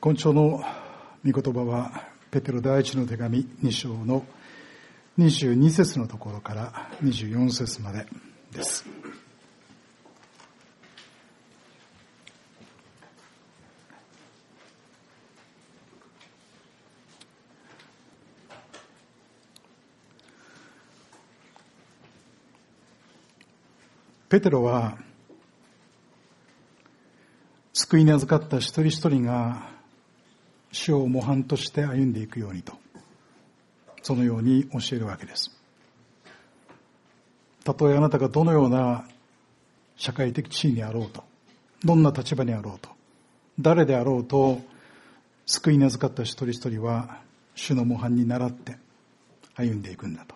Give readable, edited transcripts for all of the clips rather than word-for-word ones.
今朝の御言葉はペテロ第一の手紙2章の22節のところから24節までです。ペテロは救いに預かった一人一人が主を模範として歩んでいくようにと、そのように教えるわけです。たとえあなたがどのような社会的地位にあろうと、どんな立場にあろうと、誰であろうと、救いに預かった一人一人は主の模範に倣って歩んでいくんだと。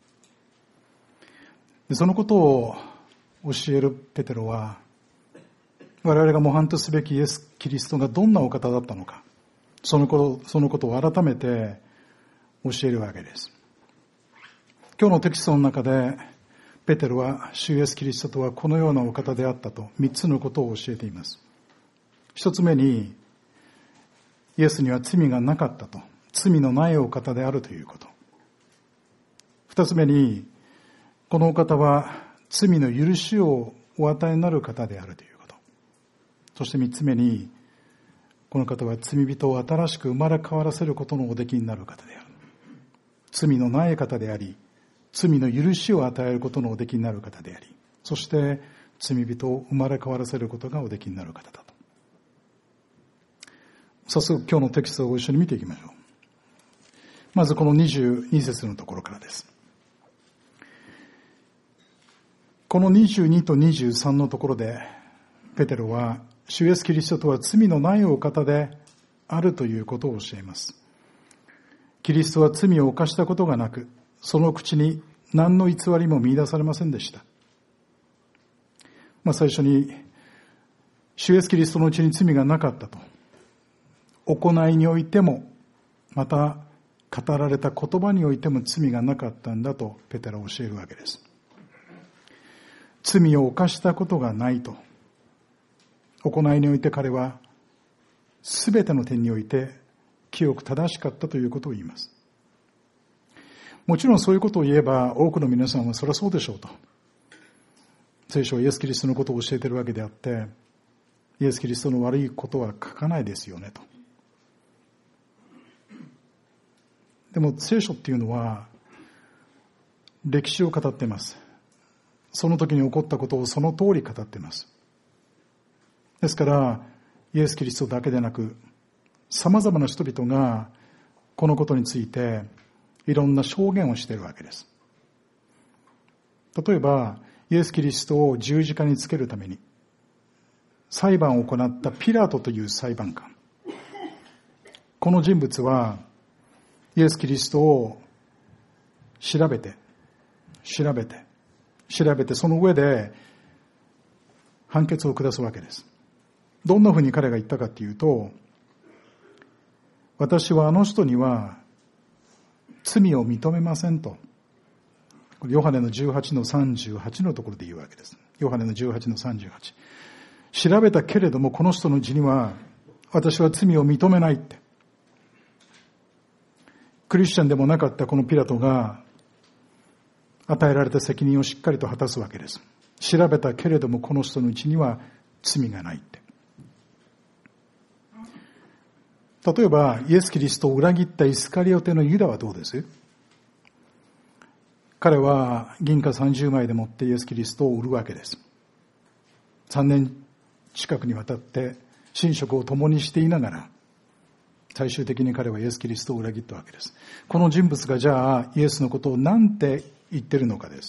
でそのことを教えるペテロは、我々が模範とすべきイエス・キリストがどんなお方だったのか、そのことを改めて教えるわけです。今日のテキストの中でペテロは主イエス・キリストとはこのようなお方であったと3つのことを教えています。一つ目に、イエスには罪がなかったと、罪のないお方であるということ。二つ目に、このお方は罪の許しをお与えになる方であるということ。そして三つ目に、この方は罪人を新しく生まれ変わらせることのおできになる方である。罪のない方であり、罪の許しを与えることのおできになる方であり、そして罪人を生まれ変わらせることがおできになる方だと。早速今日のテキストをご一緒に見ていきましょう。まずこの22節のところからです。この22と23のところで、ペテロは主イエスキリストとは罪のないお方であるということを教えます。キリストは罪を犯したことがなく、その口に何の偽りも見出されませんでした。最初に、主イエスキリストのうちに罪がなかったと。行いにおいても、また語られた言葉においても罪がなかったんだとペテロは教えるわけです。罪を犯したことがないと。行いにおいて彼はすべての点において清く正しかったということを言います。もちろんそういうことを言えば多くの皆さんはそりゃそうでしょうと。聖書はイエス・キリストのことを教えているわけであって、イエス・キリストの悪いことは書かないですよねと。でも聖書っていうのは歴史を語っています。その時に起こったことをその通り語っています。ですから、イエス・キリストだけでなく、様々な人々がこのことについていろんな証言をしているわけです。例えば、イエス・キリストを十字架につけるために裁判を行ったピラトという裁判官。この人物はイエス・キリストを調べて、その上で判決を下すわけです。どんなふうに彼が言ったかというと、私はあの人には罪を認めませんと。ヨハネの18の38のところで言うわけです。ヨハネの18の38。調べたけれどもこの人のうちには私は罪を認めないって。クリスチャンでもなかったこのピラトが与えられた責任をしっかりと果たすわけです。調べたけれどもこの人のうちには罪がないって。例えばイエス・キリストを裏切ったイスカリオテのユダはどうです？彼は銀貨30枚でもってイエス・キリストを売るわけです。3年近くにわたって寝食を共にしていながら最終的に彼はイエス・キリストを裏切ったわけです。この人物がじゃあイエスのことを何て言ってるのかです。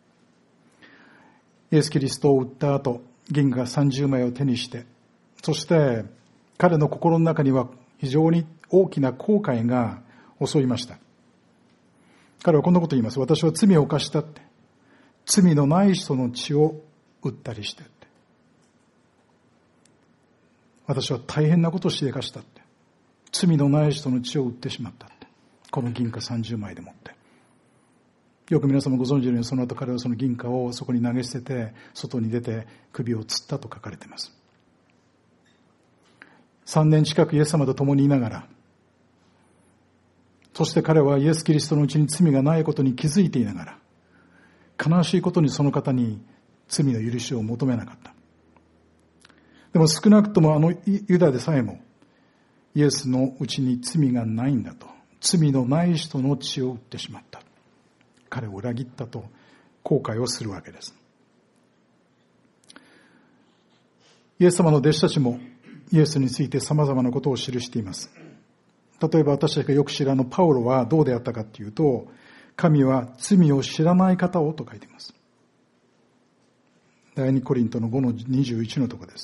イエス・キリストを売った後、銀貨30枚を手にして、そして彼の心の中には非常に大きな後悔が襲いました。彼はこんなことを言います。私は罪を犯したって。罪のない人の血を売ったりしてって。私は大変なことをしでかしたって。罪のない人の血を売ってしまったって。この銀貨30枚でもって。よく皆様ご存知のように、その後彼はその銀貨をそこに投げ捨てて、外に出て首を吊ったと書かれています。 3年近くイエス様と共にいながら、そして彼はイエス・キリストのうちに罪がないことに気づいていながら、悲しいことにその方に罪の許しを求めなかった。でも少なくともあのユダでさえも、イエスのうちに罪がないんだと、罪のない人の血を打ってしまった。彼を裏切ったと後悔をするわけです。イエス様の弟子たちもイエスについて様々なことを記しています。例えば私たちがよく知るパウロはどうであったかというと、神は罪を知らない方をと書いています。第2コリントの5の21のところです。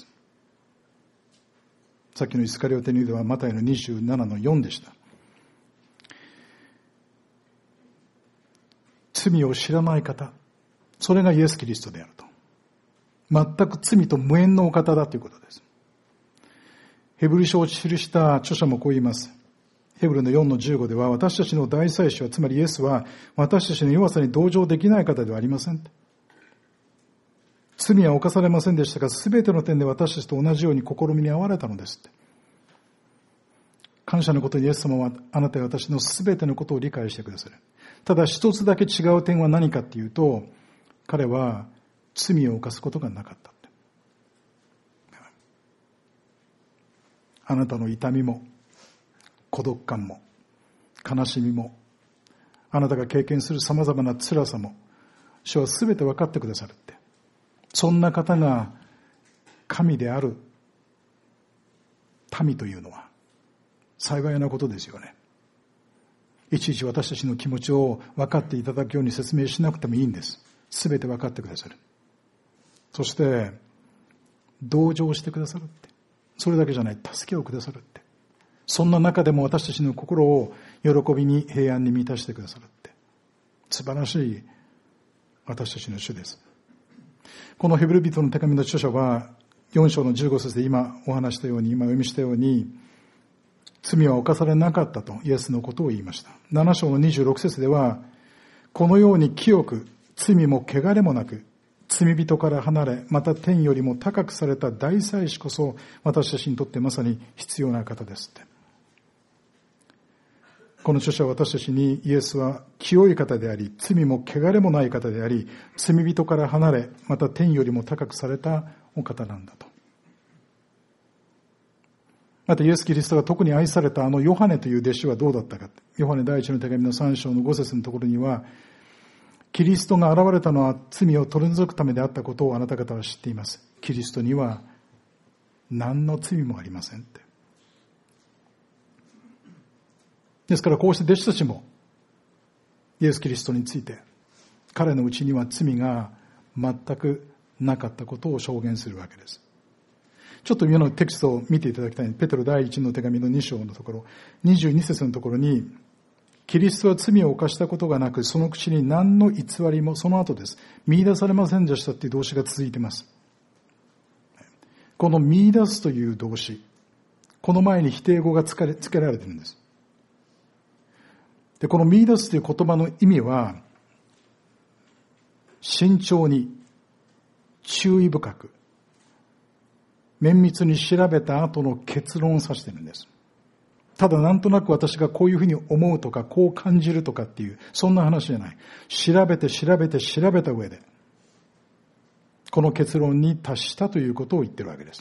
さっきのイスカリオテのユダはマタイの27の4でした。罪を知らない方、それがイエス・キリストであると。全く罪と無縁のお方だということです。ヘブル書を記した著者もこう言います。ヘブルの4の15では、私たちの大祭司は、つまりイエスは私たちの弱さに同情できない方ではありません。罪は犯されませんでしたが、すべての点で私たちと同じように試みに遭われたのですって。感謝のことにイエス様はあなたや私のすべてのことを理解してくださる。ただ一つだけ違う点は何かっていうと、彼は罪を犯すことがなかった。あなたの痛みも孤独感も悲しみも、あなたが経験する様々な辛さも、主はすべて分かってくださるって。そんな方が神である民というのは幸いなことですよね。いちいち私たちの気持ちを分かっていただくように説明しなくてもいいんです。すべて分かってくださる。そして同情してくださるって。それだけじゃない、助けをくださるって。そんな中でも私たちの心を喜びに平安に満たしてくださるって。素晴らしい私たちの主です。このヘブル人の手紙の著者は4章の15節で今お話したように、今お読みしたように、罪は犯されなかったとイエスのことを言いました。7章の26節では、このように清く罪も汚れもなく、罪人から離れ、また天よりも高くされた大祭司こそ私たちにとってまさに必要な方ですって。この著者は私たちに、イエスは清い方であり、罪も汚れもない方であり、罪人から離れ、また天よりも高くされたお方なんだと。またイエス・キリストが特に愛されたあのヨハネという弟子はどうだったか。ヨハネ第一の手紙の3章の5節のところには、キリストが現れたのは罪を取り除くためであったことをあなた方は知っています。キリストには何の罪もありませんって。ですからこうして弟子たちもイエス・キリストについて、彼のうちには罪が全くなかったことを証言するわけです。ちょっと今のテキストを見ていただきたい。ペテロ第一の手紙の2章のところ、22節のところに、キリストは罪を犯したことがなく、その口に何の偽りも、その後です。見出されませんでしたっていう動詞が続いています。この見出すという動詞、この前に否定語がつけられているんです。で、この見出すという言葉の意味は、慎重に、注意深く、綿密に調べた後の結論を指しているんです。ただなんとなく私がこういうふうに思うとか、こう感じるとかっていう、そんな話じゃない。調べてた上で、この結論に達したということを言ってるわけです。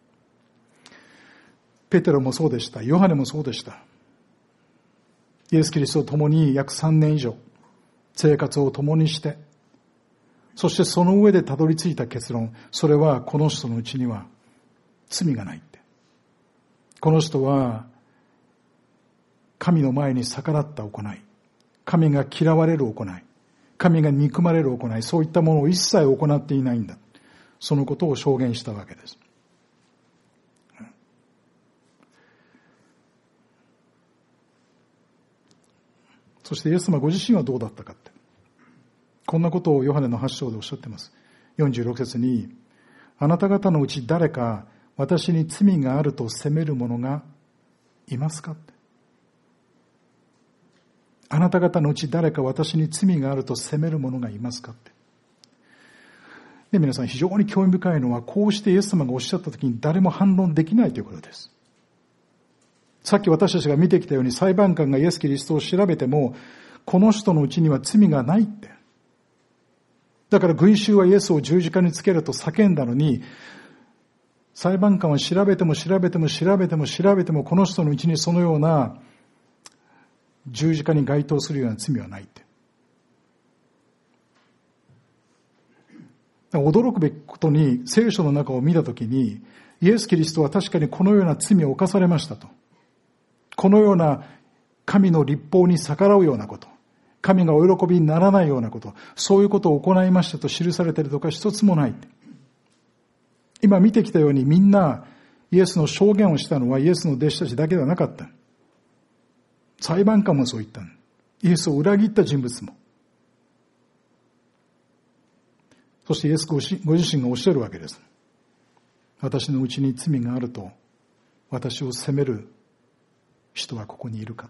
ペテロもそうでした。ヨハネもそうでした。イエス・キリストと共に約3年以上、生活を共にして、そしてその上でたどり着いた結論、それはこの人のうちには罪がないって。この人は神の前に逆らった行い、神が嫌われる行い、神が憎まれる行い、そういったものを一切行っていないんだ。そのことを証言したわけです。そしてイエス様ご自身はどうだったかって。こんなことをヨハネの8章でおっしゃっています。46節に、あなた方のうち誰か私に罪があると責める者がいますかって。あなた方のうち誰か私に罪があると責める者がいますかって。で、皆さん非常に興味深いのは、こうしてイエス様がおっしゃったときに誰も反論できないということです。 さっき私たちが見てきたように、裁判官がイエス・キリストを調べても、この人のうちには罪がないって。だから群衆はイエスを十字架につけると叫んだのに、裁判官は調べても、この人のうちにそのような十字架に該当するような罪はないって。驚くべきことに、聖書の中を見たときに、イエス・キリストは確かにこのような罪を犯されましたと。このような神の律法に逆らうようなこと、神がお喜びにならないようなこと、そういうことを行いましたと記されているとか一つもない。今見てきたように、みんなイエスの証言をしたのはイエスの弟子たちだけではなかった。裁判官もそう言った。イエスを裏切った人物も。そしてイエスご自身がおっしゃるわけです。私のうちに罪があると、私を責める人はここにいるかって。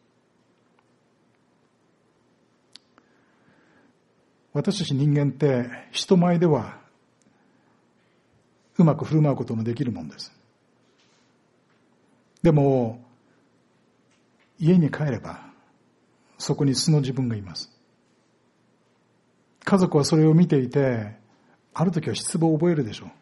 私たち人間って人前ではうまく振る舞うことのできるもんです。でも家に帰ればそこに素の自分がいます。家族はそれを見ていて、ある時は失望を覚えるでしょう。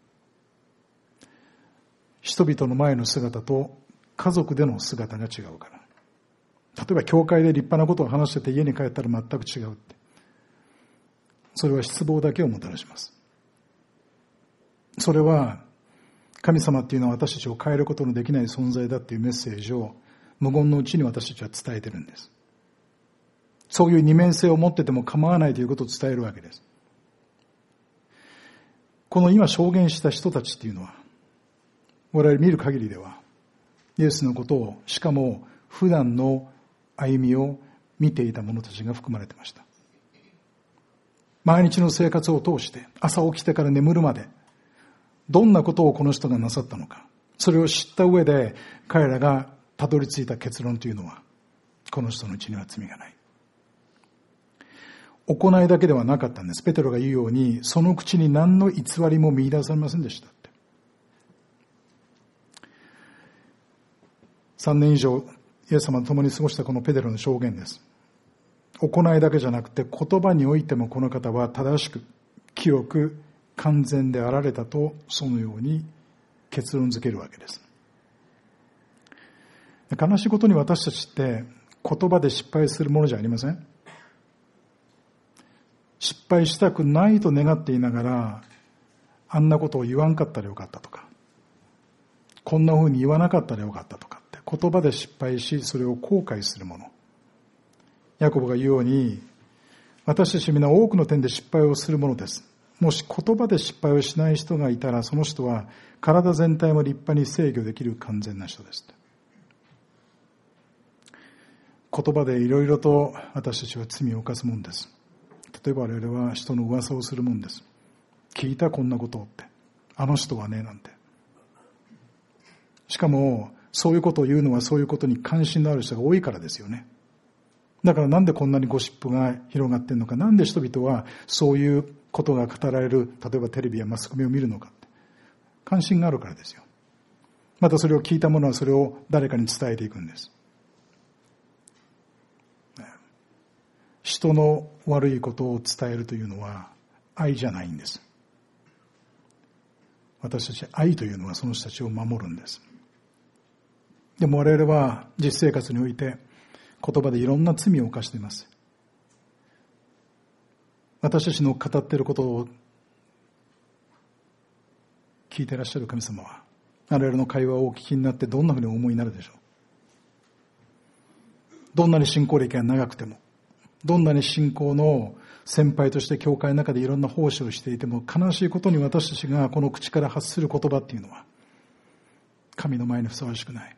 人々の前の姿と家族での姿が違うから。例えば教会で立派なことを話してて家に帰ったら全く違うって。それは失望だけをもたらします。それは神様っていうのは私たちを変えることのできない存在だっていうメッセージを無言のうちに私たちは伝えてるんです。そういう二面性を持ってても構わないということを伝えるわけです。この今証言した人たちっていうのは、我々見る限りではイエスのことを、しかも普段の歩みを見ていた者たちが含まれていました。毎日の生活を通して朝起きてから眠るまでどんなことをこの人がなさったのか、それを知った上で彼らがたどり着いた結論というのは、この人のうちには罪がない。行いだけではなかったんです。ペテロが言うように、その口に何の偽りも見出されませんでしたって。3年以上イエス様と共に過ごしたこのペテロの証言です。行いだけじゃなくて言葉においてもこの方は正しく清く完全であられたと、そのように結論づけるわけです。悲しいことに私たちって言葉で失敗するものじゃありません。失敗したくないと願っていながら、あんなことを言わんかったらよかったとか、こんな風に言わなかったらよかったとかって言葉で失敗し、それを後悔するもの。ヤコブが言うように、私たち皆多くの点で失敗をするものです。もし言葉で失敗をしない人がいたら、その人は体全体も立派に制御できる完全な人です。言葉でいろいろと私たちは罪を犯すもんです。例えば我々は人の噂をするもんです。聞いたこんなことって、あの人はねなんて。しかもそういうことを言うのはそういうことに関心のある人が多いからですよね。だからなんでこんなにゴシップが広がっているのか、なんで人々はそういうことが語られる、例えばテレビやマスコミを見るのかって、関心があるからですよ。またそれを聞いた者はそれを誰かに伝えていくんです。人の悪いことを伝えるというのは愛じゃないんです。私たち愛というのはその人たちを守るんです。でも我々は実生活において言葉でいろんな罪を犯しています。私たちの語っていることを聞いていらっしゃる神様は、我々の会話をお聞きになってどんなふうにお思いになるでしょう。どんなに信仰歴が長くても、どんなに信仰の先輩として教会の中でいろんな奉仕をしていても、悲しいことに私たちがこの口から発する言葉っていうのは神の前にふさわしくない。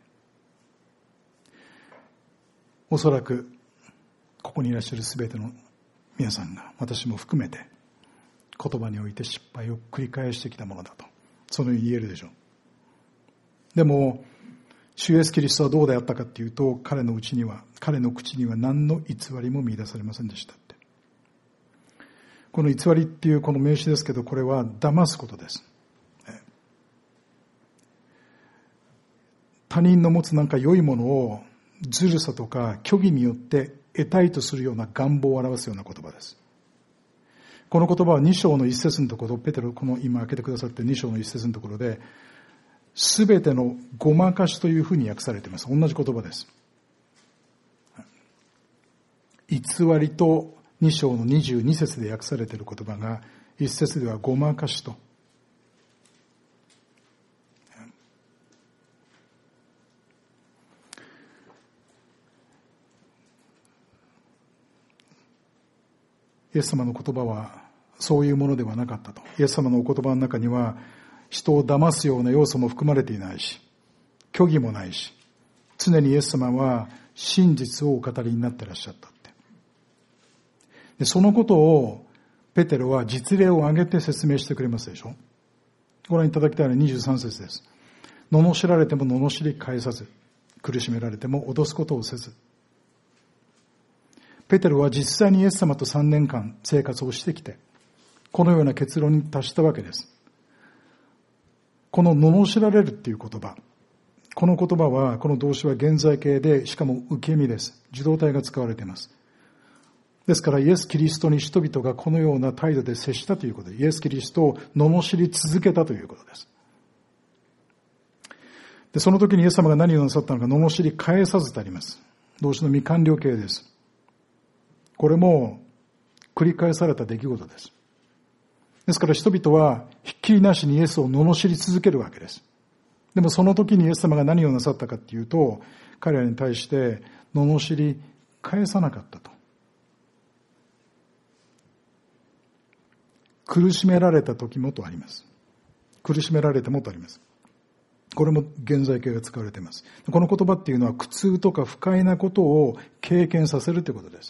おそらくここにいらっしゃるすべての皆さんが、私も含めて言葉において失敗を繰り返してきたものだと、そのように言えるでしょう。でも主イエスキリストはどうであったかっていうと、彼の口には何の偽りも見出されませんでしたって。この偽りっていうこの名詞ですけど、これは騙すことです。 他人の持つなんか良いものをずるさとか虚偽によって得たいとするような願望を表すような言葉です。この言葉は2章の一節のところ、ペテロ、この今開けてくださって2章の一節のところで、すべてのごまかしというふうに訳されています。同じ言葉です。偽りと2章の22節で訳されている言葉が、1節ではごまかしと。イエス様の言葉はそういうものではなかったと。イエス様のお言葉の中には人を騙すような要素も含まれていないし、虚偽もないし、常にイエス様は真実をお語りになっていらっしゃったって。で、そのことをペテロは実例を挙げて説明してくれますでしょ。ご覧いただきたいのは23節です。罵られても罵り返さず、苦しめられても脅すことをせず。ペテロは実際にイエス様と3年間生活をしてきて、このような結論に達したわけです。この罵られるっていう言葉、この言葉は、この動詞は現在形で、しかも受け身です。受動体が使われています。ですからイエス・キリストに人々がこのような態度で接したということで、イエス・キリストを罵り続けたということです。で、その時にイエス様が何をなさったのか、罵り返さずとあります。動詞の未完了形です。これも繰り返された出来事です。ですから人々はひっきりなしにイエスを罵り続けるわけです。でもその時にイエス様が何をなさったかっていうと、彼らに対して罵り返さなかったと。苦しめられた時もとあります。苦しめられてもとあります。これも現在形が使われています。この言葉っていうのは苦痛とか不快なことを経験させるということです。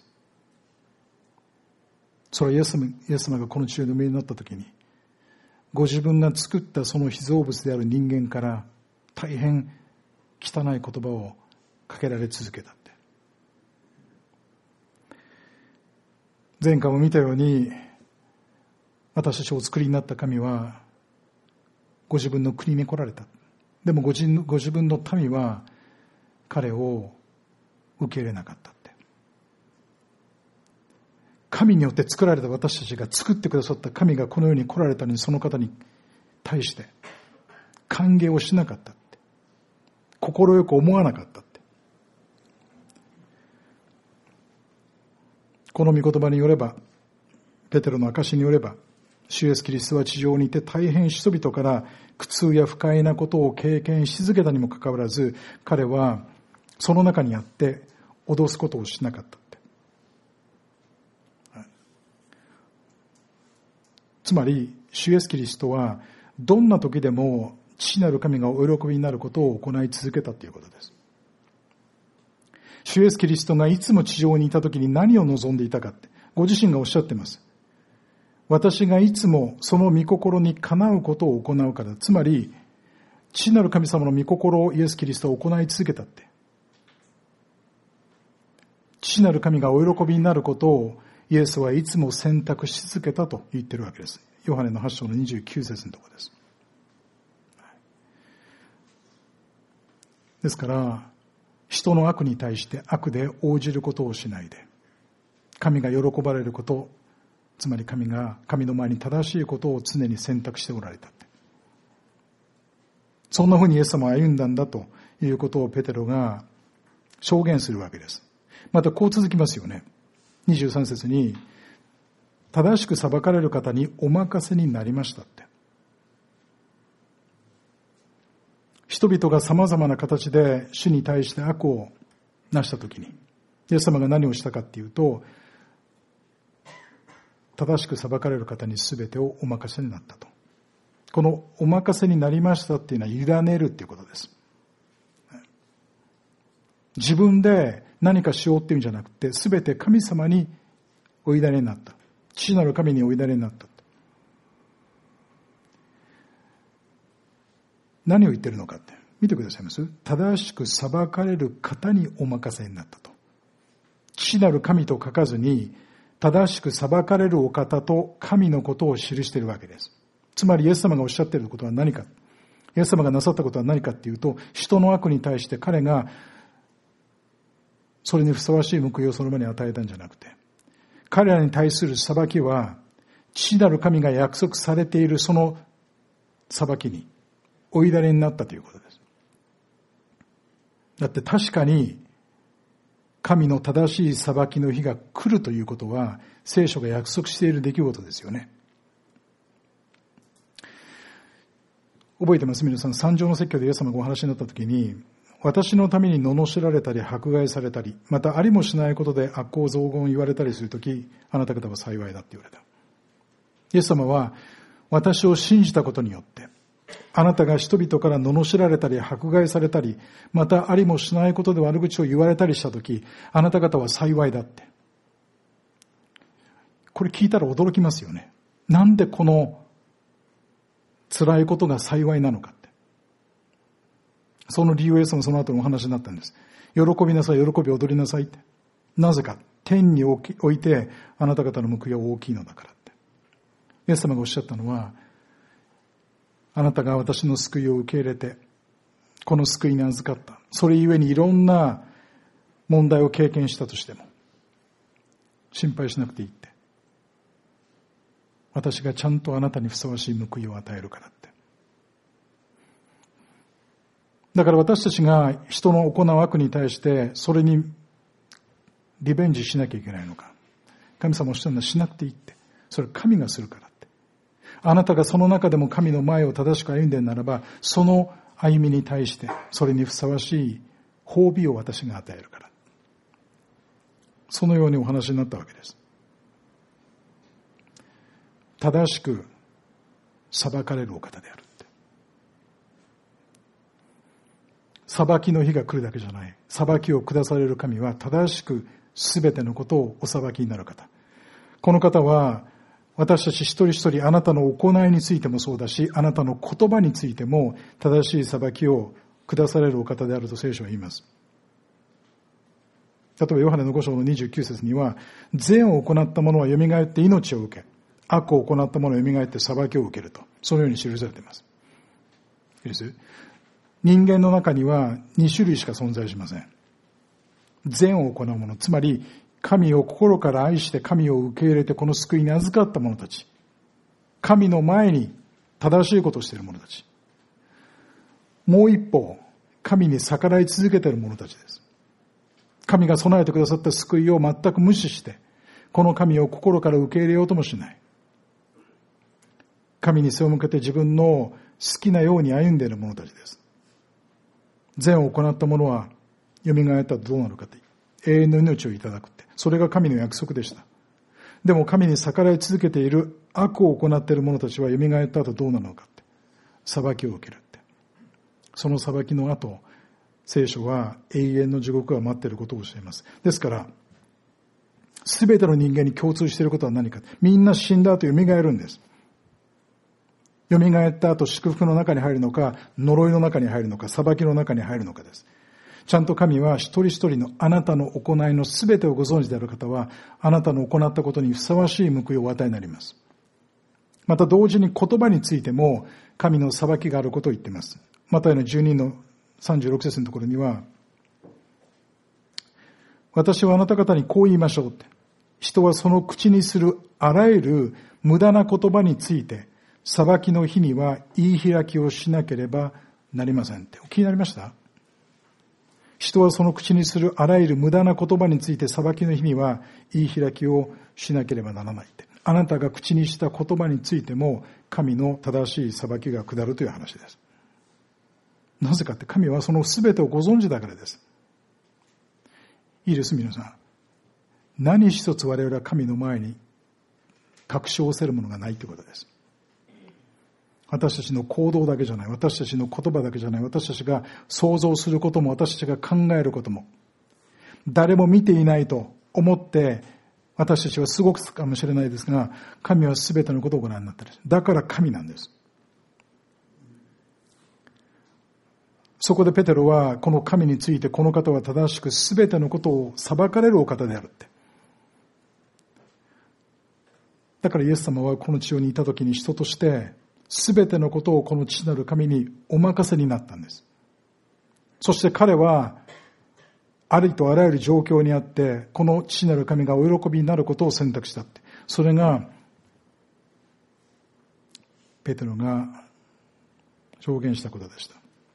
それはイエス様がこの地上にお見えになったときに、ご自分が作ったその被造物である人間から大変汚い言葉をかけられ続けたって。前回も見たように、私たちをお作りになった神はご自分の国に来られた。でもご自分の民は彼を受け入れなかったって。神によって作られた私たちが作ってくださった神がこの世に来られたのに、その方に対して歓迎をしなかったって。心よく思わなかったって。この御言葉によれば、ペテロの証によれば、主イエスキリストは地上にいて大変人々から苦痛や不快なことを経験し続けたにもかかわらず、彼はその中にあって脅すことをしなかったって。つまり主イエスキリストはどんな時でも父なる神がお喜びになることを行い続けたということです。主イエスキリストがいつも地上にいた時に何を望んでいたかって、ご自身がおっしゃっています。私がいつもその御心にかなうことを行うから。つまり父なる神様の御心をイエスキリストは行い続けたって。父なる神がお喜びになることをイエスはいつも選択し続けたと言っているわけです。ヨハネの8章の29節のところです。ですから人の悪に対して悪で応じることをしないで、神が喜ばれること、つまり神が神の前に正しいことを常に選択しておられたって。そんなふうにイエス様は歩んだんだということをペテロが証言するわけです。またこう続きますよね。23節に、正しく裁かれる方にお任せになりましたって。人々が様々な形で主に対して悪をなしたときに、イエス様が何をしたかっていうと、正しく裁かれる方に全てをお任せになったと。このお任せになりましたっていうのは委ねるっていうことです。自分で何かしようっていうんじゃなくて、全て神様にお委ねになった。父なる神にお委ねになった。何を言ってるのかって見てくださいます？正しく裁かれる方にお任せになったと。父なる神と書かずに、正しく裁かれるお方と神のことを記しているわけです。つまりイエス様がおっしゃっていることは何か。 イエス様がなさったことは何かっていうと、人の悪に対して彼がそれにふさわしい報いをその場に与えたんじゃなくて、彼らに対する裁きは父なる神が約束されているその裁きに追いだれになったということです。だって確かに神の正しい裁きの日が来るということは聖書が約束している出来事ですよね。覚えてます皆さん、三条の説教でイエス様がお話になったときに、私のために罵られたり迫害されたり、またありもしないことで悪行雑言を言われたりするとき、あなた方は幸いだって言われた。イエス様は私を信じたことによって、あなたが人々から罵られたり迫害されたり、またありもしないことで悪口を言われたりしたとき、あなた方は幸いだって。これ聞いたら驚きますよね。なんでこの辛いことが幸いなのかって。その理由をイエス様その後のお話になったんです。喜びなさい、喜び踊りなさいって。なぜか、天に置いてあなた方の報いは大きいのだからって。イエス様がおっしゃったのは、あなたが私の救いを受け入れて、この救いに預かった。それゆえにいろんな問題を経験したとしても、心配しなくていいって。私がちゃんとあなたにふさわしい報いを与えるからって。だから私たちが人の行う悪に対してそれにリベンジしなきゃいけないのか。神様おっしゃるのはしなくていいって。それは神がするからって。あなたがその中でも神の前を正しく歩んでいるならば、その歩みに対してそれにふさわしい褒美を私が与えるから。そのようにお話になったわけです。正しく裁かれるお方であるって。裁きの日が来るだけじゃない。裁きを下される神は正しくすべてのことをお裁きになる方。この方は私たち一人一人あなたの行いについてもそうだし、あなたの言葉についても正しい裁きを下されるお方であると聖書は言います。例えばヨハネの5章の29節には、善を行った者はよみがえって命を受け、悪を行った者はよみがえって裁きを受けると、そのように記されています。いいです？人間の中には2種類しか存在しません。善を行う者、つまり神を心から愛して神を受け入れてこの救いに預かった者たち。神の前に正しいことをしている者たち。もう一方、神に逆らい続けている者たちです。神が備えてくださった救いを全く無視して、この神を心から受け入れようともしない。神に背を向けて自分の好きなように歩んでいる者たちです。善を行った者は蘇ったらどうなるかって、永遠の命をいただくって、それが神の約束でした。でも神に逆らい続けている悪を行っている者たちは蘇った後どうなるのかって、裁きを受けるって。その裁きの後、聖書は永遠の地獄が待っていることを教えます。ですからすべての人間に共通していることは何か、みんな死んだ後蘇るんです。蘇った後祝福の中に入るのか、呪いの中に入るのか、裁きの中に入るのかです。ちゃんと神は一人一人のあなたの行いのすべてをご存知である方は、あなたの行ったことにふさわしい報いをお与えになります。また同時に言葉についても神の裁きがあることを言っています。マタイの12の36節のところには、私はあなた方にこう言いましょうって。人はその口にするあらゆる無駄な言葉について、裁きの日には言い開きをしなければなりませんって。お気になりました？人はその口にするあらゆる無駄な言葉について裁きの日には言い開きをしなければならないって。あなたが口にした言葉についても神の正しい裁きが下るという話です。なぜかって、神はその全てをご存知だからです。いいです皆さん。何一つ我々は神の前に確証せるものがないということです。私たちの行動だけじゃない、私たちの言葉だけじゃない、私たちが想像することも、私たちが考えることも、誰も見ていないと思って私たちは過ごすかもしれないですが、神は全てのことをご覧になっている。だから神なんです。そこでペテロはこの神について、この方は正しく全てのことを裁かれるお方であるって。だからイエス様はこの地上にいた時に人としてすべてのことをこの父なる神にお任せになったんです。そして彼はありとあらゆる状況にあってこの父なる神がお喜びになることを選択したって、それがペテロが表現したことでした。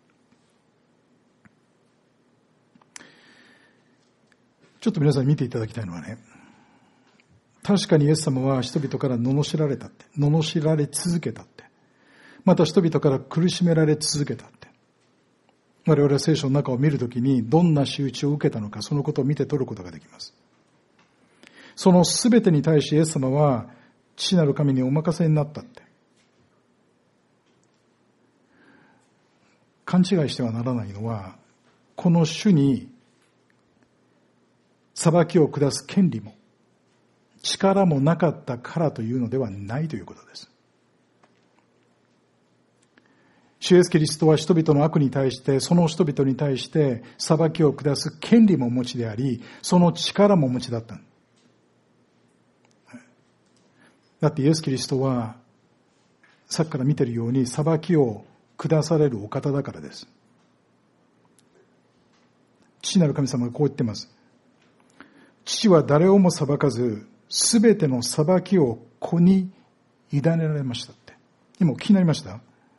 ちょっと皆さん見ていただきたいのはね、確かにイエス様は人々から罵られたって、罵られ続けたって、また人々から苦しめられ続けたって、我々は聖書の中を見るときにどんな仕打ちを受けたのか、そのことを見て取ることができます。そのすべてに対しイエス様は父なる神にお任せになったって。勘違いしてはならないのは、この主に裁きを下す権利も力もなかったからというのではないということです。主イエスキリストは人々の悪に対して、その人々に対して裁きを下す権利もお持ちであり、その力もお持ちだった。だってイエスキリストはさっきから見ているように裁きを下されるお方だからです。父なる神様がこう言っています。父は誰をも裁かず、すべての裁きを子に委ねられましたって。今お聞きになりました？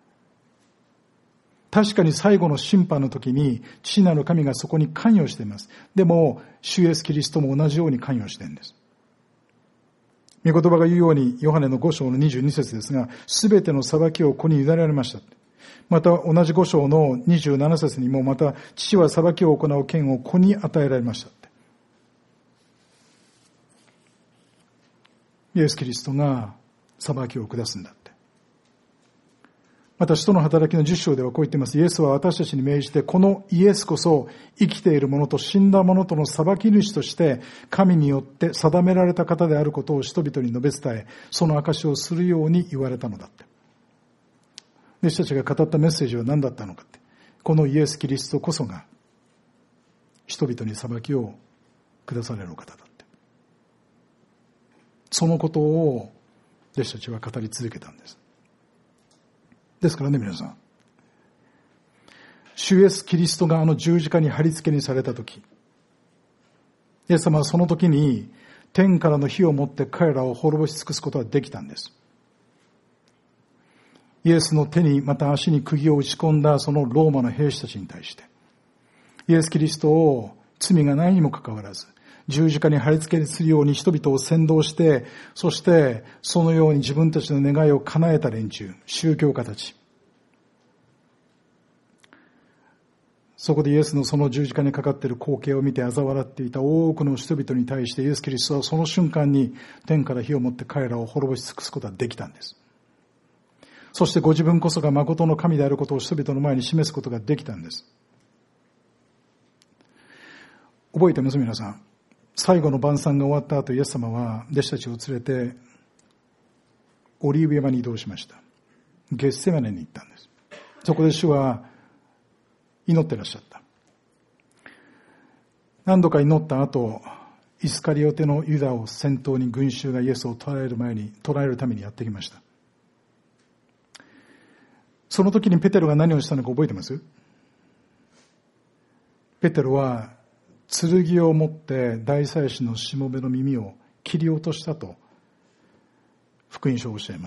確かに最後の審判の時に父なる神がそこに関与しています。でも主イエスキリストも同じように関与しているんです。御言葉が言うようにヨハネの5章の22節ですが、すべての裁きを子に委ねられました。また同じ5章の27節にも、また父は裁きを行う権を子に与えられました。イエスキリストが裁きを下すんだって。また使徒の働きの10章ではこう言っています。イエスは私たちに命じて、このイエスこそ生きている者と死んだ者との裁き主として神によって定められた方であることを人々に述べ伝え、その証しをするように言われたのだって。弟子たちが語ったメッセージは何だったのかって。このイエスキリストこそが人々に裁きを下されるお方だって。そのことを弟子たちは語り続けたんです。ですからね、皆さん、主イエスキリストがあの十字架に貼り付けにされたとき、イエス様はその時に天からの火を持って彼らを滅ぼし尽くすことができたんです。イエスの手にまた足に釘を打ち込んだそのローマの兵士たちに対して、イエスキリストを罪がないにもかかわらず十字架に貼り付けするように人々を扇動して、そしてそのように自分たちの願いを叶えた連中、宗教家たち、そこでイエスのその十字架にかかっている光景を見て嘲笑っていた多くの人々に対してイエスキリストはその瞬間に天から火を持って彼らを滅ぼし尽くすことができたんです。そしてご自分こそが誠の神であることを人々の前に示すことができたんです。覚えてます皆さん。最後の晩餐が終わった後、イエス様は弟子たちを連れてオリーブ山に移動しました。ゲッセマネに行ったんです。そこで主は祈ってらっしゃった。何度か祈った後、イスカリオテのユダを先頭に群衆がイエスを捕らえるためにやってきました。その時にペテロが何をしたのか覚えてます？ペテロは剣を持って大祭司のしもべの耳を切り落としたと福音書をおっしゃいます。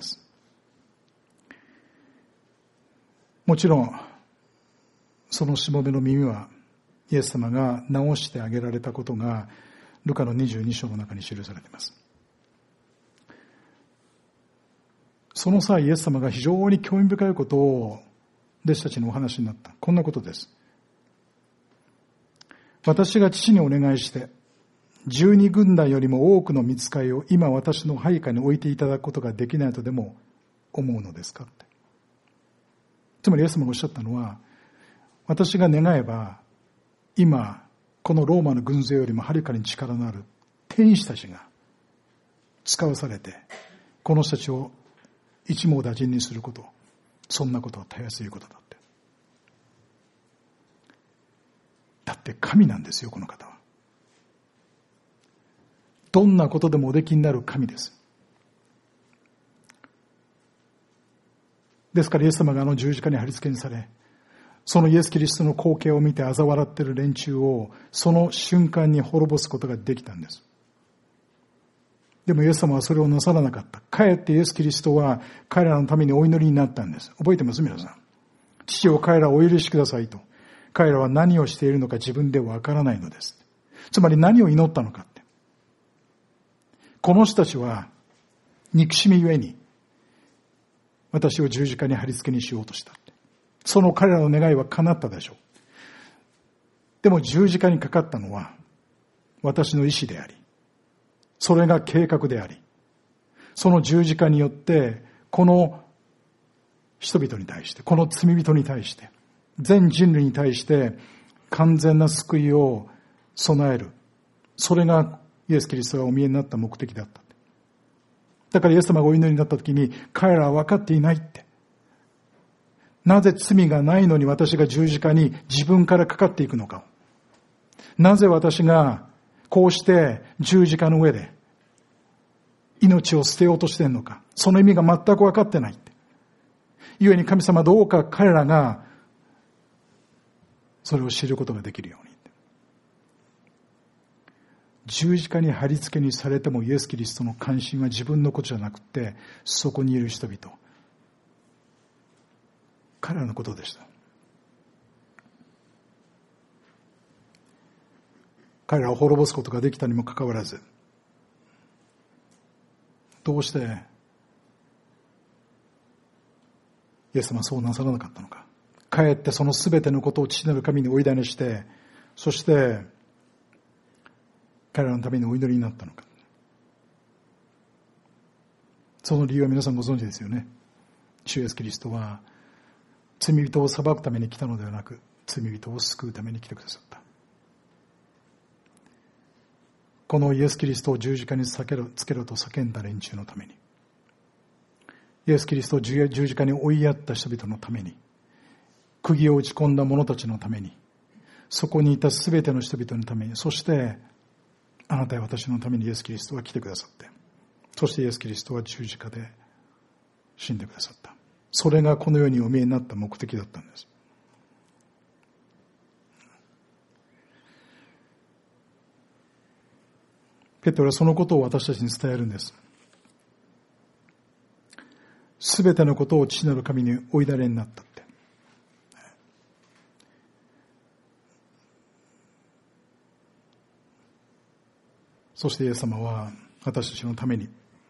もちろんそのしもべの耳はイエス様が治してあげられたことがルカの22章の中に記されています。その際イエス様が非常に興味深いことを弟子たちにお話になった。こんなことです。私が父にお願いして12軍団よりも多くの御使いを今私の配下に置いていただくことができないとでも思うのですかって。つまりイエス様がおっしゃったのは、私が願えば今このローマの軍勢よりもはるかに力のある天使たちが使わされてこの人たちを一網打尽にすること、そんなことはたやすいことだって。だって神なんですよ、この方は。どんなことでもおできになる神です。 ですからイエス様があの十字架に貼り付けにされ、そのイエス・キリストの光景を見て嘲笑っている連中をその瞬間に滅ぼすことができたんです。でもイエス様はそれをなさらなかった。かえってイエス・キリストは彼らのためにお祈りになったんです。覚えてます皆さん。父を彼らをお許しくださいと。彼らは何をしているのか自分でわからないのです。つまり何を祈ったのかって。この人たちは憎しみゆえに私を十字架に貼り付けにしようとした。その彼らの願いは叶ったでしょう。でも十字架にかかったのは私の意志であり、それが計画であり、その十字架によってこの人々に対して、この罪人に対して、全人類に対して完全な救いを備える。それがイエス・キリストがお見えになった目的だった。だからイエス様がお祈りになった時に彼らは分かっていないって。なぜ罪がないのに私が十字架に自分からかかっていくのかを。なぜ私がこうして十字架の上で命を捨てようとしているのか。その意味が全く分かってないって。故に神様どうか彼らがそれを知ることができるように。十字架に貼り付けにされてもイエス・キリストの関心は自分のことじゃなくて、そこにいる人々、彼らのことでした。彼らを滅ぼすことができたにもかかわらず、どうしてイエス様はそうなさらなかったのか。かえってそのすべてのことを父なる神にお委ねして、そして彼らのためにお祈りになったのか。その理由は皆さんご存知ですよね。主イエスキリストは罪人を裁くために来たのではなく、罪人を救うために来てくださった。このイエスキリストを十字架につけろと叫んだ連中のために、イエスキリストを十字架に追いやった人々のために、釘を打ち込んだ者たちのために、そこにいたすべての人々のために、そしてあなたや私のためにイエスキリストは来てくださって、そしてイエスキリストは十字架で死んでくださった。それがこの世にお見えになった目的だったんです。ペテロはそのことを私たちに伝えるんです。すべてのことを父なる神にお委ねになったって。そしてイエス様は私たちのために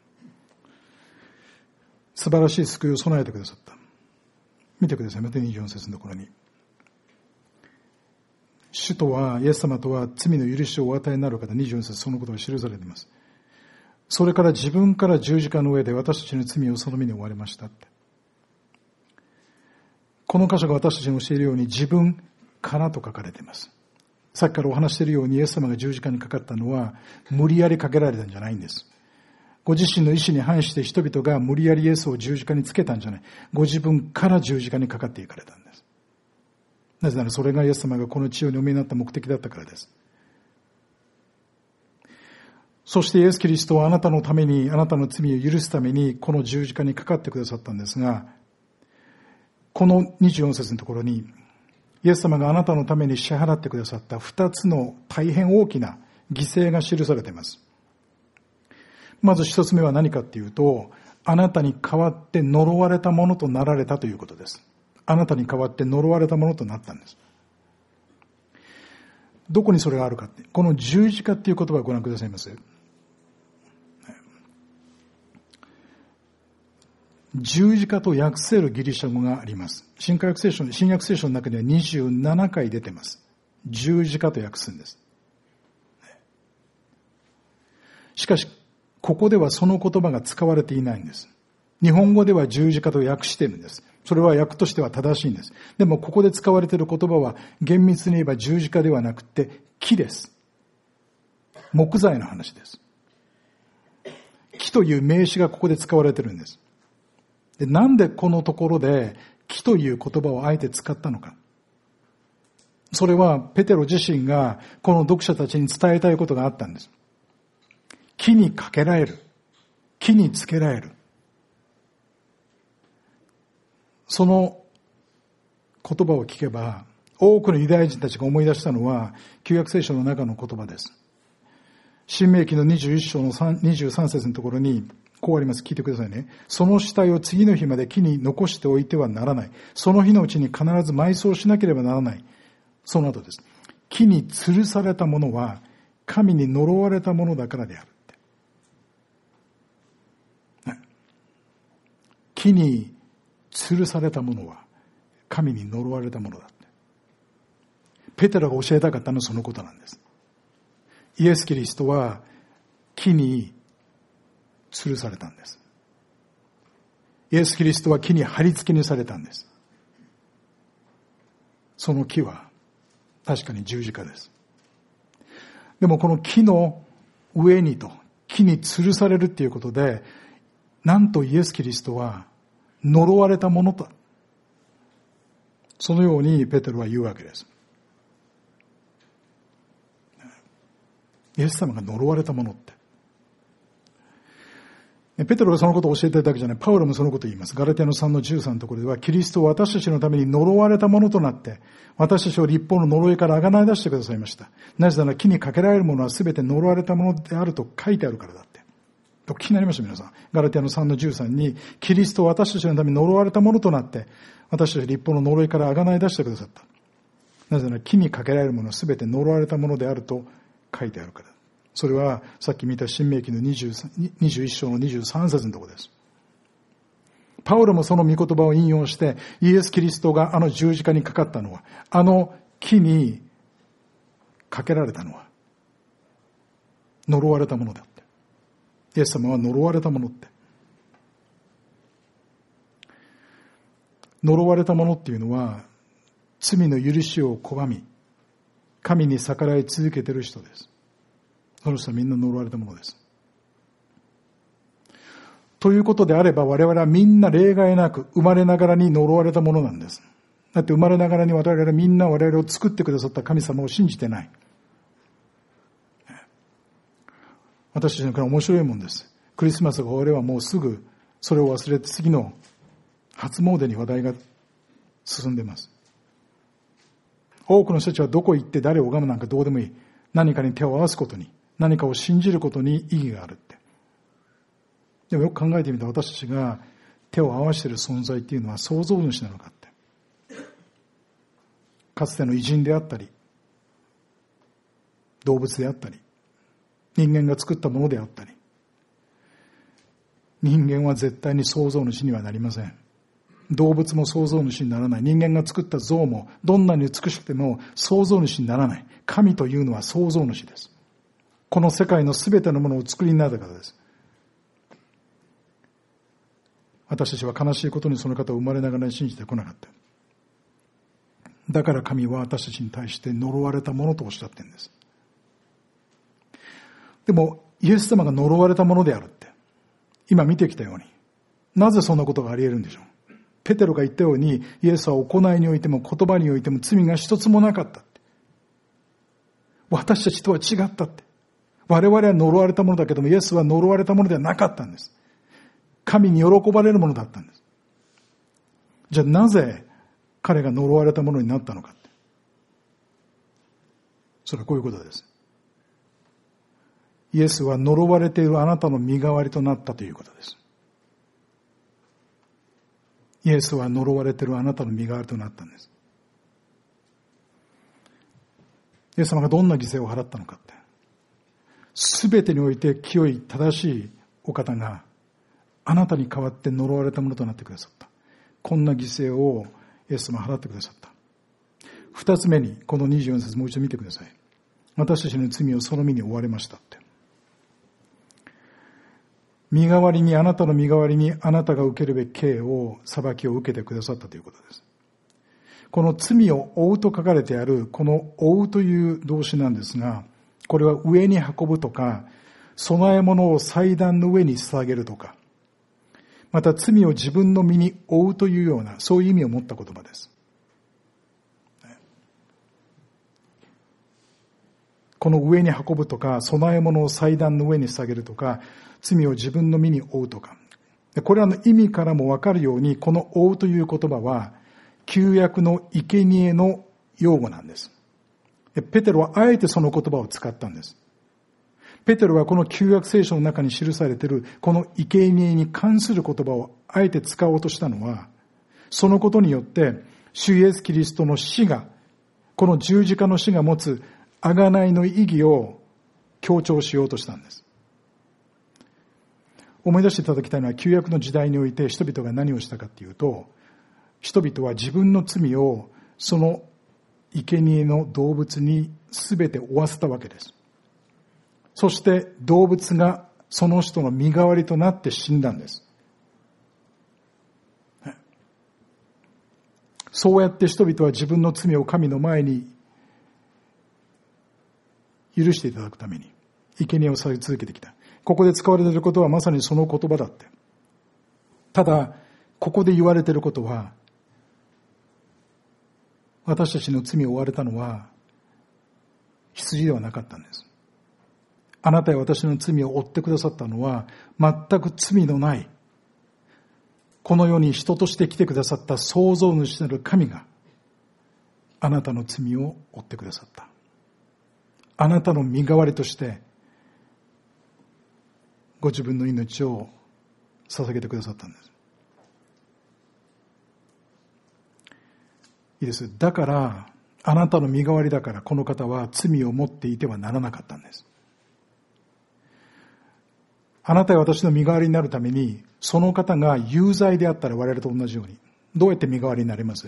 素晴らしい救いを備えてくださった。見てください。また24節のところに。主とは、イエス様とは罪の許しをお与えになる方、24節そのことが記されています。それから自分から十字架の上で私たちの罪をその身に負われましたって。この箇所が私たちに教えるように自分からと書かれています。さっきからお話しているようにイエス様が十字架にかかったのは無理やりかけられたんじゃないんです。ご自身の意思に反して人々が無理やりイエスを十字架につけたんじゃない。ご自分から十字架にかかっていかれたんです。なぜならそれがイエス様がこの地上にお見えになった目的だったからです。そしてイエス・キリストはあなたのために、あなたの罪を許すためにこの十字架にかかってくださったんですが、この24節のところにイエス様があなたのために支払ってくださった2つの大変大きな犠牲が記されています。まず1つ目は何かっていうと、あなたに代わって呪われたものとなられたということです。あなたに代わって呪われたものとなったんです。どこにそれがあるかって、この十字架っていう言葉をご覧くださいます。十字架と訳せるギリシャ語があります。新約聖書の中には27回出てます。十字架と訳すんです。しかし、ここではその言葉が使われていないんです。日本語では十字架と訳しているんです。それは訳としては正しいんです。でもここで使われている言葉は厳密に言えば十字架ではなくて木です。木材の話です。木という名詞がここで使われているんです。で、なんでこのところで木という言葉をあえて使ったのか。それはペテロ自身がこの読者たちに伝えたいことがあったんです。木にかけられる。木につけられる。 その言葉を聞けば、多くのユダヤ人たちが思い出したのは、旧約聖書の中の言葉です。申命記の21章の23節のところに、こうあります。聞いてくださいね。その死体を次の日まで木に残しておいてはならない。その日のうちに必ず埋葬しなければならない。その後です。木に吊るされたものは、神に呪われたものだからである。木に吊るされたものは、神に呪われたものだって。ペテロが教えたかったのはそのことなんです。イエス・キリストは木に吊るされたんです。イエス・キリストは木に貼り付けにされたんです。その木は確かに十字架です。でもこの木の上にと、木に吊るされるっていうことで、なんとイエス・キリストは呪われたものと、そのようにペテロは言うわけです。イエス様が呪われたものって。ペテロがそのことを教えているだけじゃない。パウロもそのことを言います。ガラテヤの3の13のところでは、キリストは私たちのために呪われたものとなって、私たちを立法の呪いから贖い出してくださいました。なぜなら木にかけられるものはすべて呪われたものであると書いてあるからだって。お聞きになりました皆さん。ガラテヤの3の13に、キリストは私たちのために呪われたものとなって、私たち立法の呪いから贖い出してくださった。なぜなら木にかけられるものはすべて呪われたものであると書いてあるから。それはさっき見た申命記の21章の23節のところです。パウロもその御言葉を引用して、イエス・キリストがあの十字架にかかったのは、あの木にかけられたのは、呪われたものだって。イエス様は呪われたものって。呪われたものっていうのは、罪の許しを拒み、神に逆らい続けている人です。その人はみんな呪われたものです。ということであれば、我々はみんな例外なく生まれながらに呪われたものなんです。だって生まれながらに我々はみんな我々を作ってくださった神様を信じてない。私たちの国は面白いもんです。クリスマスが終わればもうすぐそれを忘れて次の初詣に話題が進んでいます。多くの人たちはどこ行って誰を拝むなんかどうでもいい。何かに手を合わすことに、何かを信じることに意義があるって。でもよく考えてみたら私たちが手を合わせている存在っていうのは創造主なのかって。かつての偉人であったり、動物であったり、人間が作ったものであったり、人間は絶対に創造主にはなりません。動物も創造主にならない。人間が作った像もどんなに美しくても創造主にならない。神というのは創造主です。この世界のすべてのものをお作りになった方です。私たちは悲しいことにその方を生まれながらに信じてこなかった。だから神は私たちに対して呪われたものとおっしゃってるんです。でもイエス様が呪われたものであるって今見てきたように、なぜそんなことがあり得るんでしょう。ペテロが言ったように、イエスは行いにおいても言葉においても罪が一つもなかったって。私たちとは違ったって。我々は呪われたものだけども、イエスは呪われたものではなかったんです。神に喜ばれるものだったんです。じゃあなぜ彼が呪われたものになったのかって。それはこういうことです。イエスは呪われているあなたの身代わりとなったということです。イエスは呪われているあなたの身代わりとなったんです。イエス様がどんな犠牲を払ったのかって。すべてにおいて清い正しいお方があなたに代わって呪われたものとなってくださった。こんな犠牲をイエス様は払ってくださった。二つ目に、この24節もう一度見てください。私たちの罪をその身に負われましたって。身代わりに、あなたの身代わりにあなたが受けるべき刑を、裁きを受けてくださったということです。この罪を負うと書かれてある、この負うという動詞なんですが、これは上に運ぶとか、供え物を祭壇の上に捧げるとか、また罪を自分の身に負うというような、そういう意味を持った言葉です。この上に運ぶとか、供え物を祭壇の上に捧げるとか、罪を自分の身に負うとか、 これらの意味からもわかるように、この追うという言葉は、旧約の生贄の用語なんです。ペテロはあえてその言葉を使ったんです。ペテロはこの旧約聖書の中に記されているこの生贄に関する言葉をあえて使おうとしたのは、そのことによって主イエスキリストの死が、この十字架の死が持つ贖いの意義を強調しようとしたんです。思い出していただきたいのは、旧約の時代において人々が何をしたかというと、人々は自分の罪をその生贄の動物に全て負わせたわけです。そして動物がその人の身代わりとなって死んだんです。そうやって人々は自分の罪を神の前に許していただくために生贄をされ続けてきた。ここで使われていることはまさにその言葉だって。ただ、ここで言われていることは、私たちの罪を負われたのは羊ではなかったんです。あなたや私の罪を負ってくださったのは、全く罪のない、この世に人として来てくださった創造主なる神が、あなたの罪を負ってくださった。あなたの身代わりとして、ご自分の命を捧げてくださったんです。いいです。だから、あなたの身代わりだから、この方は罪を持っていてはならなかったんです。あなたや私の身代わりになるために、その方が有罪であったら我々と同じように、どうやって身代わりになれます？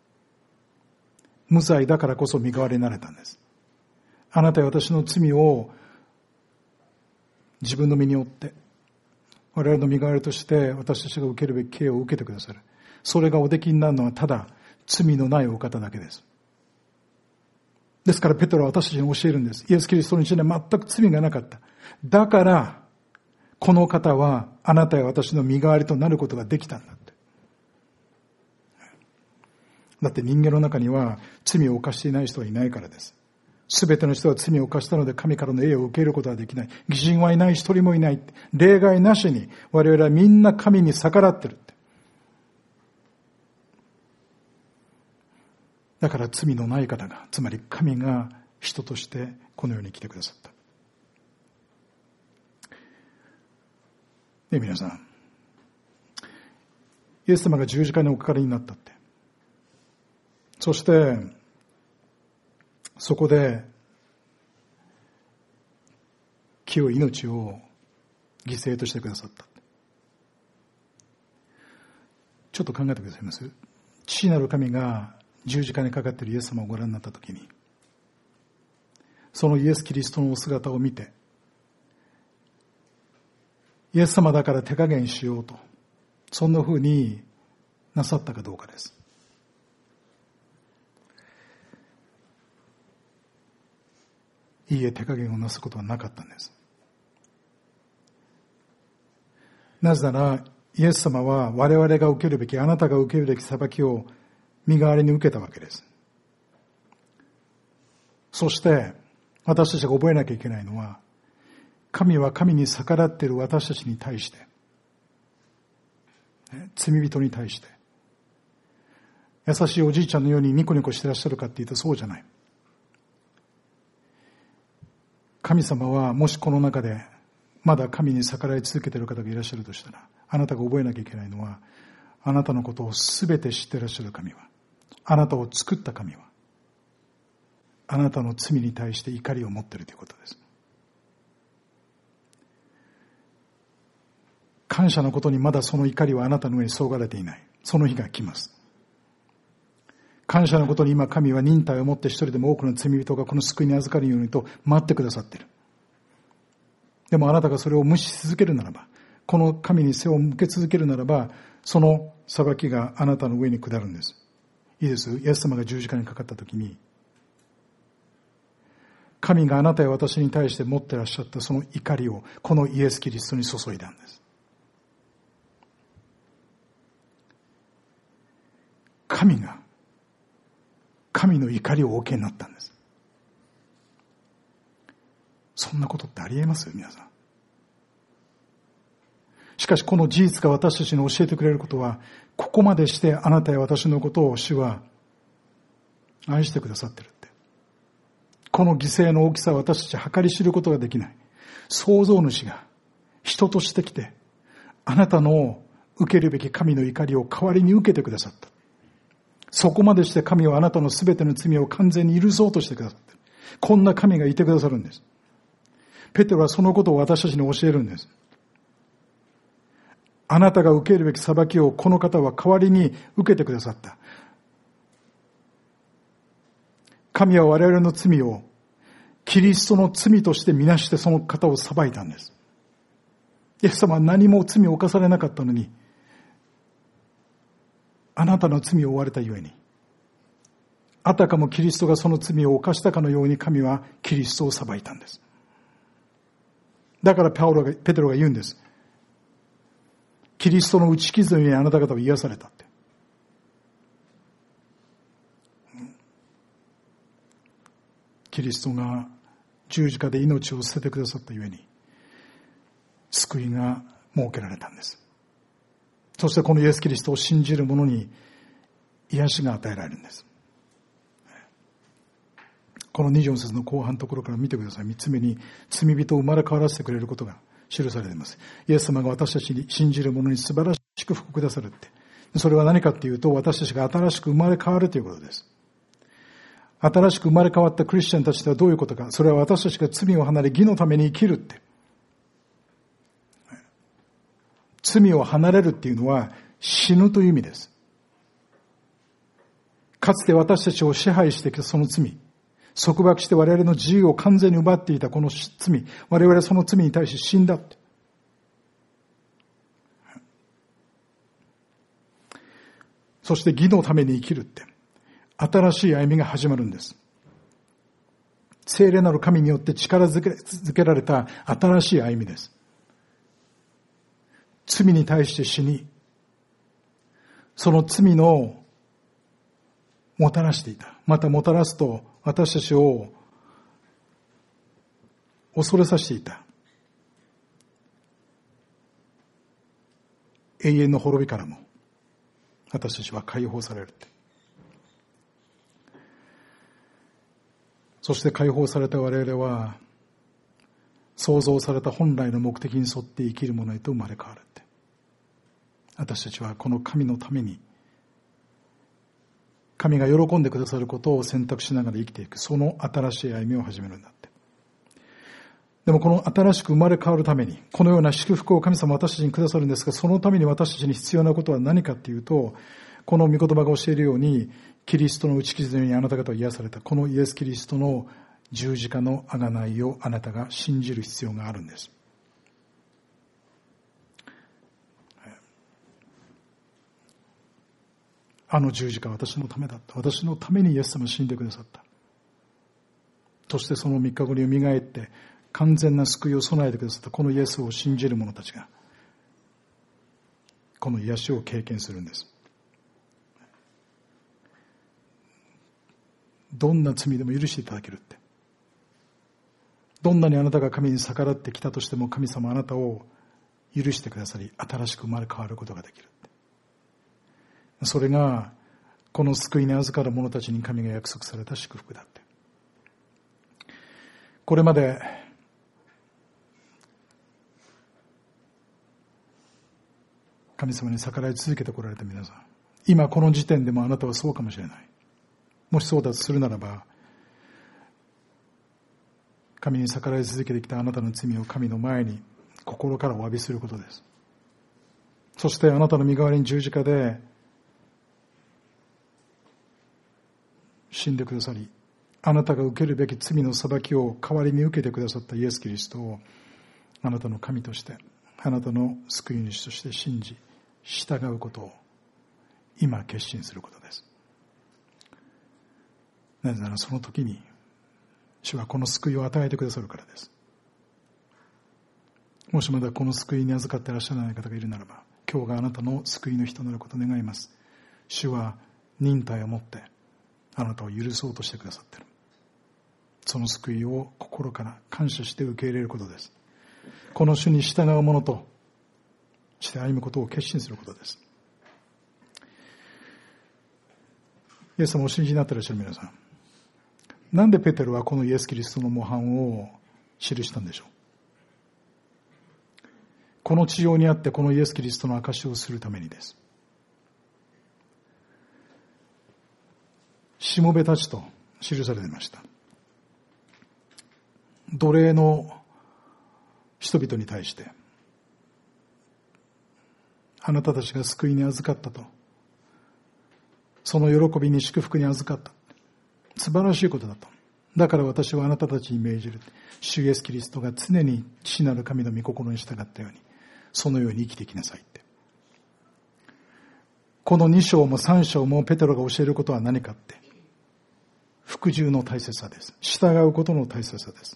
無罪だからこそ身代わりになれたんです。あなたや私の罪を自分の身に負って、我々の身代わりとして私たちが受けるべき刑を受けてくださる。それがおできになるのはただ罪のないお方だけです。ですからペテロは私たちに教えるんです。イエス・キリストのうちには全く罪がなかった。だから、この方はあなたや私の身代わりとなることができたんだって。だって人間の中には罪を犯していない人はいないからです。すべての人は罪を犯したので神からの栄を受けることはできない。義人はいない、一人もいない。例外なしに我々はみんな神に逆らってるって。だから罪のない方が、つまり神が人としてこの世に来てくださった。皆さん、イエス様が十字架におかかりになったって。そして、そこで、清い命を犠牲としてくださった。ちょっと考えてくださいます？父なる神が十字架にかかっているイエス様をご覧になったときに、そのイエス・キリストのお姿を見て、イエス様だから手加減しようと、そんな風になさったかどうかです。いいえ、手加減をなすことはなかったんです。なぜなら、イエス様は我々が受けるべき、あなたが受けるべき裁きを身代わりに受けたわけです。そして、私たちが覚えなきゃいけないのは、神は神に逆らっている私たちに対して、罪人に対して、優しいおじいちゃんのようにニコニコしてらっしゃるかっていうとそうじゃない。神様はもしこの中でまだ神に逆らい続けている方がいらっしゃるとしたら、あなたが覚えなきゃいけないのは、あなたのことをすべて知っていらっしゃる神は、あなたを作った神は、あなたの罪に対して怒りを持っているということです。感謝のことにまだその怒りはあなたの上にそがれていない。その日が来ます。感謝のことに今神は忍耐を持って一人でも多くの罪人がこの救いに預かるようにと待ってくださっている。でもあなたがそれを無視し続けるならば、この神に背を向け続けるならば、その裁きがあなたの上に下るんです。いいです。イエス様が十字架にかかったときに、神があなたや私に対して持ってらっしゃったその怒りをこのイエス・キリストに注いだんです。神が神の怒りをお受けになったんです。そんなことってありえます？皆さん。 しかしこの事実が私たちに教えてくれることは、ここまでしてあなたや私のことを主は愛してくださっているって。この犠牲の大きさは私たち計り知ることができない。創造主が人としてきて、あなたの受けるべき神の怒りを代わりに受けてくださった。そこまでして神はあなたのすべての罪を完全に許そうとしてくださっている。こんな神がいてくださるんです。ペテロはそのことを私たちに教えるんです。あなたが受けるべき裁きをこの方は代わりに受けてくださった。神は我々の罪をキリストの罪としてみなしてその方を裁いたんです。イエス様は何も罪を犯されなかったのに、あなたの罪を負われたゆえに、あたかもキリストがその罪を犯したかのように神はキリストを裁いたんです。だからペテロが言うんです。キリストの打ち傷にあなた方は癒されたって。キリストが十字架で命を捨ててくださったゆえに救いが設けられたんです。そしてこのイエス・キリストを信じる者に癒しが与えられるんです。この24節の後半のところから見てください。3つ目に罪人を生まれ変わらせてくれることが記されています。イエス様が私たちに信じる者に素晴らしく祝福くださるって。それは何かっていうと、私たちが新しく生まれ変わるということです。新しく生まれ変わったクリスチャンたちとはどういうことか。それは私たちが罪を離れ義のために生きるって。罪を離れるっていうのは死ぬという意味です。かつて私たちを支配してきたその罪、束縛して我々の自由を完全に奪っていたこの罪、我々はその罪に対して死んだって。そして義のために生きるって。新しい歩みが始まるんです。聖霊なる神によって力づけられた新しい歩みです。罪に対して死に、その罪のもたらしていた。またもたらすと私たちを恐れさせていた。永遠の滅びからも私たちは解放されるって。そして解放された我々は創造された本来の目的に沿って生きる者へと生まれ変わるって。私たちはこの神のために、神が喜んでくださることを選択しながら生きていく、その新しい歩みを始めるんだって。でもこの新しく生まれ変わるために、このような祝福を神様は私たちにくださるんですが、そのために私たちに必要なことは何かっていうと、この御言葉が教えるように、キリストの打ち傷のようにあなた方は癒された、このイエス・キリストの十字架の贖いをあなたが信じる必要があるんです。あの十字架は私のためだった。私のためにイエス様は死んでくださった。そしてその3日後によみがえって完全な救いを備えてくださったこのイエスを信じる者たちがこの癒しを経験するんです。どんな罪でも許していただけるって。どんなにあなたが神に逆らってきたとしても神様あなたを許してくださり新しく生まれ変わることができる。それがこの救いに預かる者たちに神が約束された祝福だって。これまで神様に逆らい続けてこられた皆さん、今この時点でもあなたはそうかもしれない。もしそうだとするならば、神に逆らい続けてきたあなたの罪を神の前に心からお詫びすることです。そしてあなたの身代わりに十字架で死んでくださり、あなたが受けるべき罪の裁きを代わりに受けてくださったイエス・キリストをあなたの神として、あなたの救い主として信じ従うことを今決心することです。なぜならその時に主はこの救いを与えてくださるからです。もしまだこの救いに預かっていらっしゃらない方がいるならば、今日があなたの救いの日となることを願います。主は忍耐を持ってあなたを許そうとしてくださっている。その救いを心から感謝して受け入れることです。この主に従う者として歩むことを決心することです。イエス様をお信じになっていらっしゃる皆さん、なんでペテロはこのイエス・キリストの模範を記したんでしょう。この地上にあってこのイエス・キリストの証しをするためにです。しもべたちと記されていました。奴隷の人々に対して、あなたたちが救いに預かったと、その喜びに祝福に預かった、素晴らしいことだと。だから私はあなたたちに命じる。主イエスキリストが常に父なる神の御心に従ったように、そのように生きていきなさいって。この2章も3章もペテロが教えることは何かって、服従の大切さです。従うことの大切さです。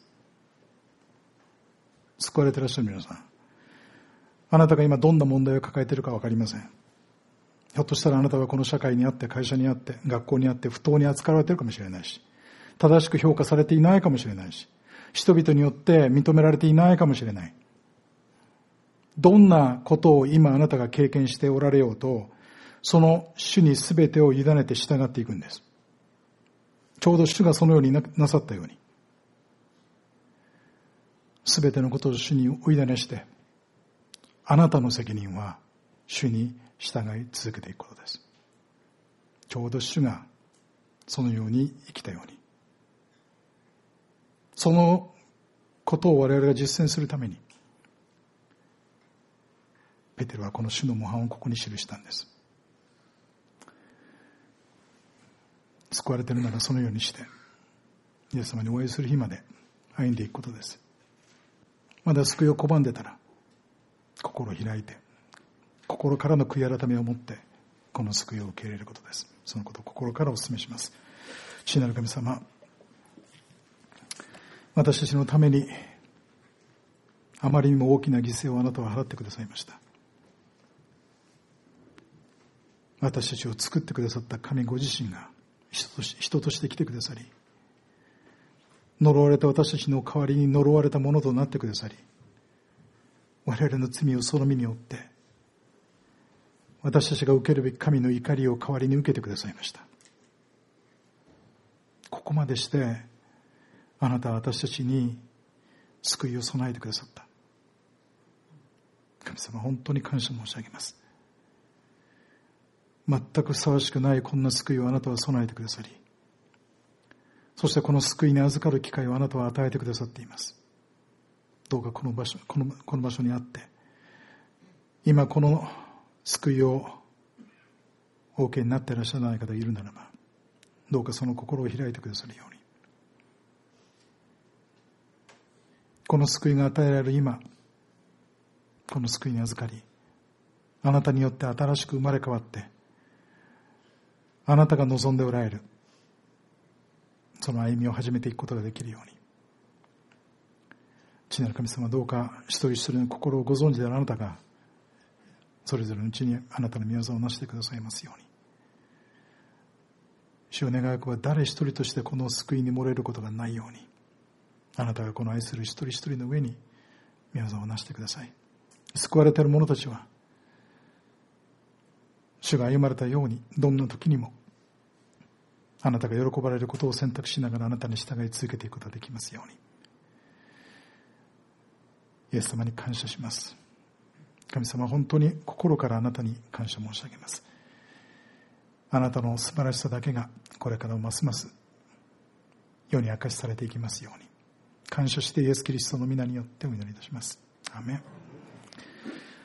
救われていらっしゃる皆さん、あなたが今どんな問題を抱えているか分かりません。ひょっとしたらあなたはこの社会にあって、会社にあって、学校にあって不当に扱われているかもしれないし、正しく評価されていないかもしれないし、人々によって認められていないかもしれない。どんなことを今あなたが経験しておられようと、その主に全てを委ねて従っていくんです。ちょうど主がそのようになさったように、全てのことを主にお委ねして、あなたの責任は主に従い続けていくことです。ちょうど主がそのように生きたように、そのことを我々が実践するために、ペテロはこの主の模範をここに記したんです。救われているならそのようにして、イエス様にお会いする日まで歩んでいくことです。まだ救いを拒んでたら、心を開いて、心からの悔い改めを持って、この救いを受け入れることです。そのことを心からお勧めします。父なる神様、私たちのために、あまりにも大きな犠牲をあなたは払ってくださいました。私たちを作ってくださった神ご自身が人として来てくださり、呪われた私たちの代わりに呪われたものとなってくださり、我々の罪をその身に負って、私たちが受けるべき神の怒りを代わりに受けてくださいました。ここまでして、あなたは私たちに救いを備えてくださった。神様、本当に感謝申し上げます。全くふさわしくないこんな救いをあなたは備えてくださり、そしてこの救いに預かる機会をあなたは与えてくださっています。どうかこの場所にあって、今この救いをお受けになっていらっしゃらない方がいるならば、どうかその心を開いてくださるように、この救いが与えられる今、この救いに預かり、あなたによって新しく生まれ変わって、あなたが望んでおられるその歩みを始めていくことができるように、父なる神様、どうか一人一人の心をご存知であるあなたがそれぞれのうちにあなたの御業をなしてくださいますように。主を願う子は誰一人としてこの救いに漏れることがないように、あなたがこの愛する一人一人の上に御業をなしてください。救われている者たちは主が歩まれたように、どんな時にもあなたが喜ばれることを選択しながらあなたに従い続けていくことができますように。イエス様に感謝します。神様、本当に心からあなたに感謝申し上げます。あなたの素晴らしさだけがこれからますます世に明かしされていきますように、感謝してイエス・キリストの皆によってお祈りいたします。アーメン。